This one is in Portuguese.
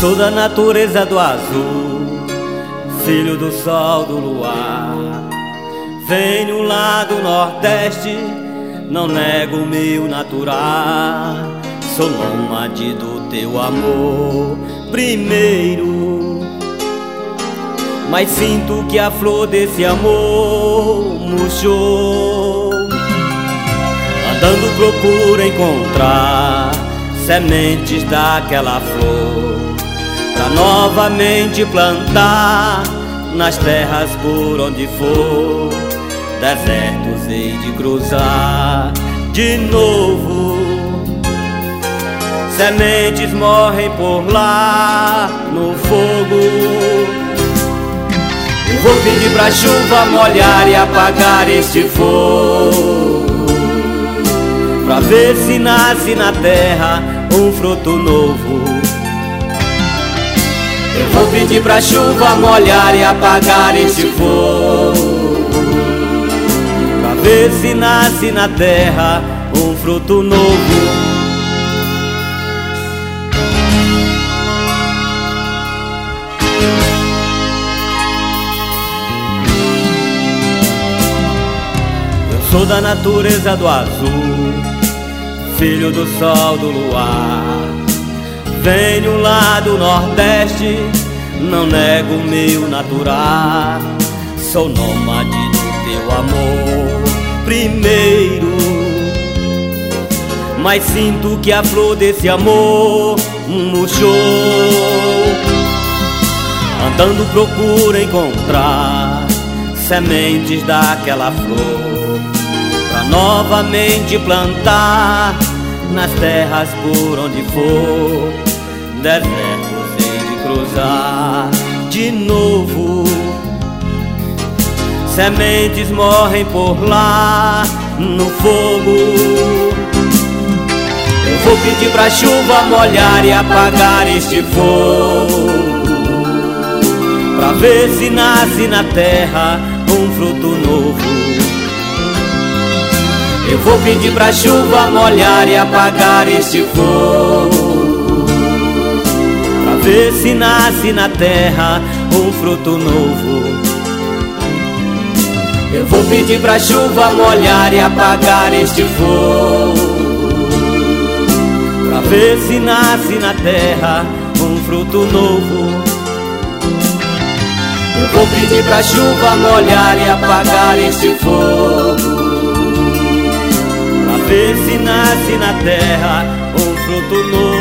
Sou da natureza do azul, filho do sol, do luar. Venho lá do Nordeste, não nego o meu natural. Sou nômade do teu amor primeiro, mas sinto que a flor desse amor murchou. Andando procuro encontrar sementes daquela flor, pra novamente plantar nas terras por onde for. Desertos hei de cruzar de novo, sementes morrem por lá no fogo. Eu vou pedir pra chuva molhar e apagar este fogo, pra ver se nasce na terra um fruto novo. Eu vou pedir pra chuva molhar e apagar este fogo, pra ver se nasce na terra um fruto novo. Sou da natureza do azul, filho do sol, do luar. Venho lá do Nordeste, não nego o meu natural. Sou nômade do teu amor primeiro, mas sinto que a flor desse amor murchou. Andando procuro encontrar sementes daquela flor, pra novamente plantar nas terras por onde for. Desertos hei de cruzar de novo, sementes morrem por lá no fogo. Eu vou pedir pra chuva molhar e apagar este fogo, pra ver se nasce na terra um fruto novo. Eu vou pedir pra chuva molhar e apagar este fogo, pra ver se nasce na terra um fruto novo. Eu vou pedir pra chuva molhar e apagar este fogo, pra ver se nasce na terra um fruto novo. Eu vou pedir pra chuva molhar e apagar este fogo, pra ver se nasce na terra um fruto novo.